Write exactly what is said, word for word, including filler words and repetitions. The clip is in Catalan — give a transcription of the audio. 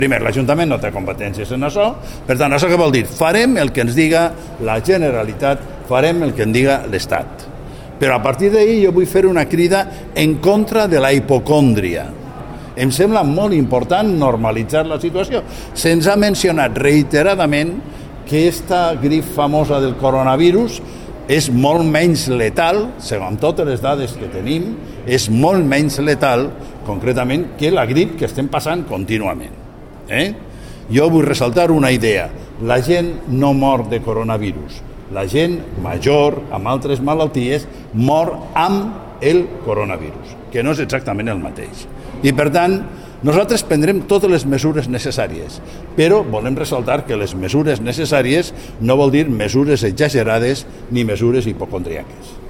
Primer, l'Ajuntament no té competències en això, per tant, això què vol dir? Farem el que ens diga la Generalitat, farem el que ens diga l'Estat. Però a partir d'ahir jo vull fer una crida en contra de la hipocòndria. Em sembla molt important normalitzar la situació. Se'ns ha mencionat reiteradament que aquesta grip famosa del coronavirus és molt menys letal, segons totes les dades que tenim, és molt menys letal, concretament, que la grip que estem passant contínuament. Eh? Jo vull ressaltar una idea. La gent no mor de coronavirus. La gent major, amb altres malalties, mor amb el coronavirus, que no és exactament el mateix. I, per tant, nosaltres prendrem totes les mesures necessàries, però volem ressaltar que les mesures necessàries no vol dir mesures exagerades ni mesures hipocondriaques.